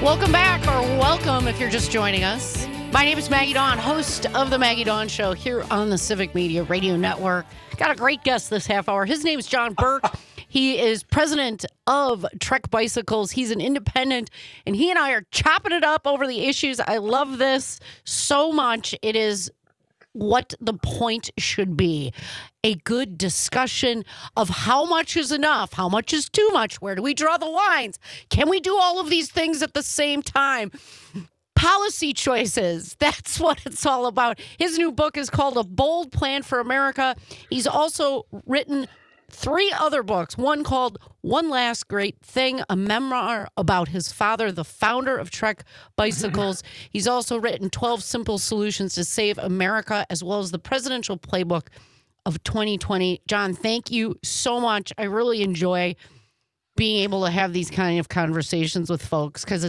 Welcome back, or welcome if you're just joining us. My name is Maggie Dawn, host of The Maggie Dawn Show here on the Civic Media Radio Network. Got a great guest this half hour. His name is John Burke. He is president of Trek Bicycles. He's an independent, and he and I are chopping it up over the issues. I love this so much. It is what the point should be. A good discussion of how much is enough, how much is too much, where do we draw the lines? Can we do all of these things at the same time? Policy choices, that's what it's all about. His new book is called A Bold Plan for America. He's also written 3 other books, one called One Last Great Thing, a memoir about his father, the founder of Trek Bicycles. He's also written 12 Simple Solutions to Save America, as well as the Presidential Playbook of 2020. John, thank you so much. I really enjoy being able to have these kind of conversations with folks because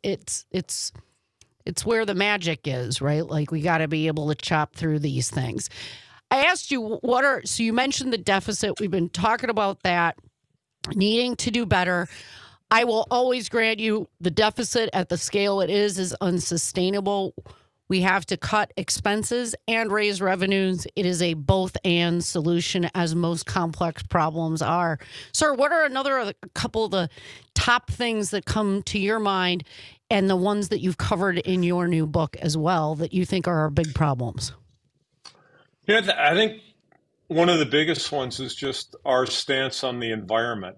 it's where the magic is, right? Like, we got to be able to chop through these things. I asked you, so you mentioned the deficit. We've been talking about that, needing to do better. I will always grant you the deficit at the scale it is unsustainable. We have to cut expenses and raise revenues. It is a both and solution, as most complex problems are. Sir, what are a couple of the top things that come to your mind and the ones that you've covered in your new book as well that you think are our big problems? Yeah, I think one of the biggest ones is just our stance on the environment.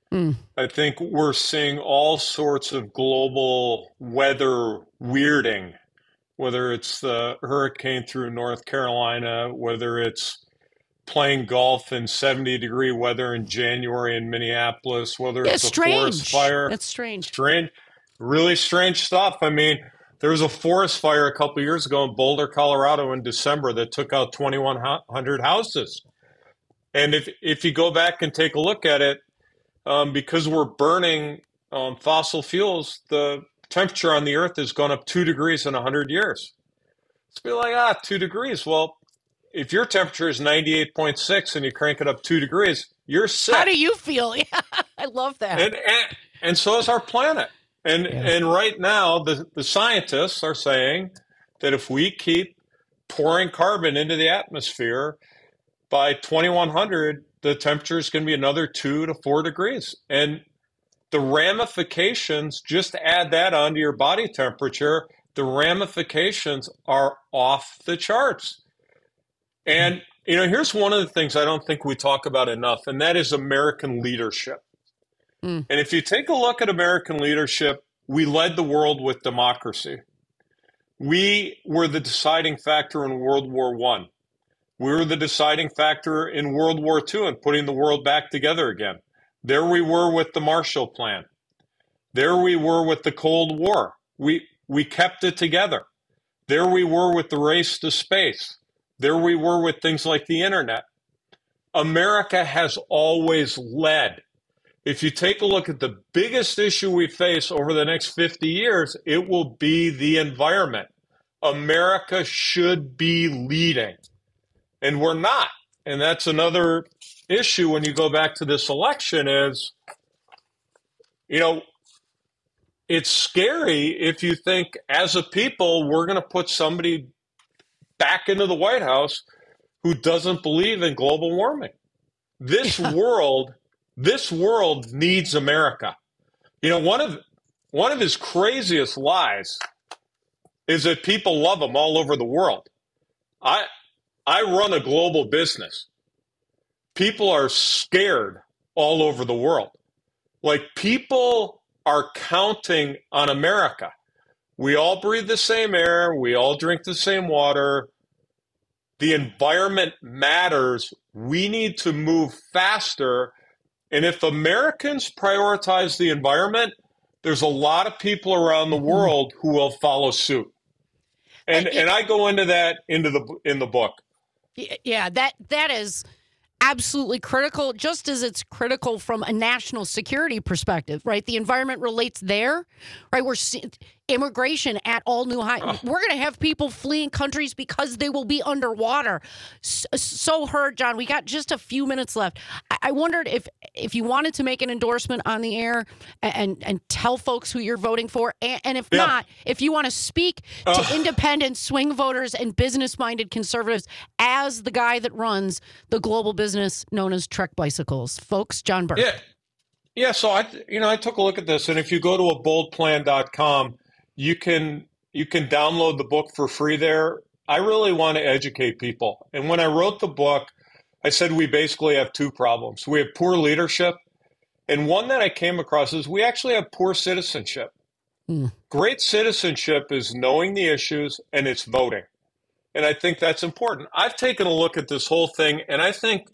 I think we're seeing all sorts of global weather weirding, whether it's the hurricane through North Carolina, whether it's playing golf in 70-degree weather in January in Minneapolis, whether it's a forest fire. That's strange. Really strange stuff. I mean, there was a forest fire a couple of years ago in Boulder, Colorado in December that took out 2,100 houses. And if you go back and take a look at it, because we're burning fossil fuels, the temperature on the Earth has gone up 2 degrees in 100 years. It's be like, 2 degrees. Well, if your temperature is 98.6 and you crank it up 2 degrees, you're sick. How do you feel? Yeah, I love that. And so is our planet. And right now, the scientists are saying that if we keep pouring carbon into the atmosphere, by 2100, the temperature is going to be another 2 to 4 degrees. And the ramifications, just add that onto your body temperature, the ramifications are off the charts. And, here's one of the things I don't think we talk about enough, and that is American leadership. And if you take a look at American leadership, we led the world with democracy. We were the deciding factor in World War I. We were the deciding factor in World War II and putting the world back together again. There we were with the Marshall Plan. There we were with the Cold War. We kept it together. There we were with the race to space. There we were with things like the internet. America has always led. If you take a look at the biggest issue we face over the next 50 years, it will be the environment. America should be leading, and we're not. And that's another issue when you go back to this election is, it's scary if you think as a people, we're going to put somebody back into the White House who doesn't believe in global warming. This world needs America. One of his craziest lies is that people love him all over the world. I run a global business. People are scared all over the world. Like, people are counting on America. We all breathe the same air. We all drink the same water. The environment matters. We need to move faster. And if Americans prioritize the environment, there's a lot of people around the world who will follow suit. And I go into that in the book. Yeah, that is absolutely critical, just as it's critical from a national security perspective, right? The environment relates there, right? immigration at all new high. We're going to have people fleeing countries because they will be underwater. So heard, John. We got just a few minutes left. I wondered if you wanted to make an endorsement on the air and tell folks who you're voting for, and if not, if you want to speak to independent swing voters and business-minded conservatives as the guy that runs the global business known as Trek Bicycles. Folks, John Burke. Yeah. So I took a look at this, and if you go to aboldplan.com, you can download the book for free there. I really want to educate people. And when I wrote the book, I said we basically have two problems. We have poor leadership, and one that I came across is we actually have poor citizenship. Great citizenship is knowing the issues, and it's voting. And I think that's important. I've taken a look at this whole thing, and I think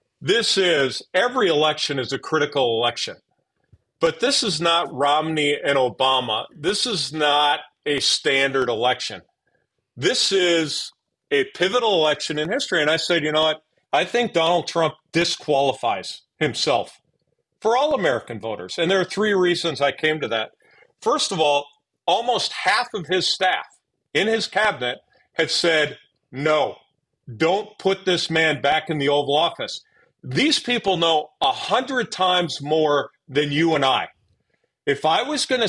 every election is a critical election. But this is not Romney and Obama. This is not a standard election. This is a pivotal election in history. And I said, you know what? I think Donald Trump disqualifies himself for all American voters. And there are three reasons I came to that. First of all, almost half of his staff in his cabinet had said, no, don't put this man back in the Oval Office. These people know 100 times more than you and I. If I was going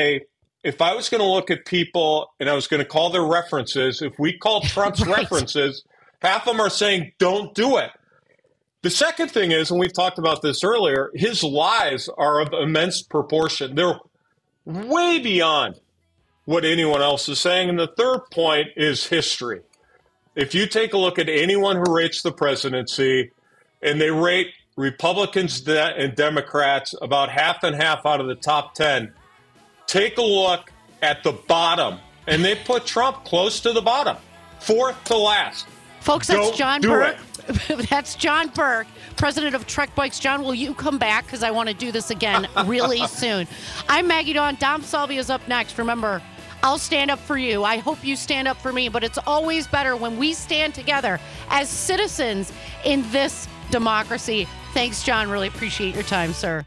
to look at people and I was going to call their references, if we call Trump's references, half of them are saying, don't do it. The second thing is, and we've talked about this earlier, his lies are of immense proportion. They're way beyond what anyone else is saying. And the third point is history. If you take a look at anyone who rates the presidency, and they rate Republicans and Democrats about half and half out of the top 10. Take a look at the bottom, and they put Trump close to the bottom, fourth to last. Folks, that's John Burke. That's John Burke, president of Trek Bikes. John, will you come back? Because I want to do this again really soon. I'm Maggie Dawn. Dom Salvia is up next. Remember, I'll stand up for you. I hope you stand up for me, but it's always better when we stand together as citizens in this democracy. Thanks, John. Really appreciate your time, sir.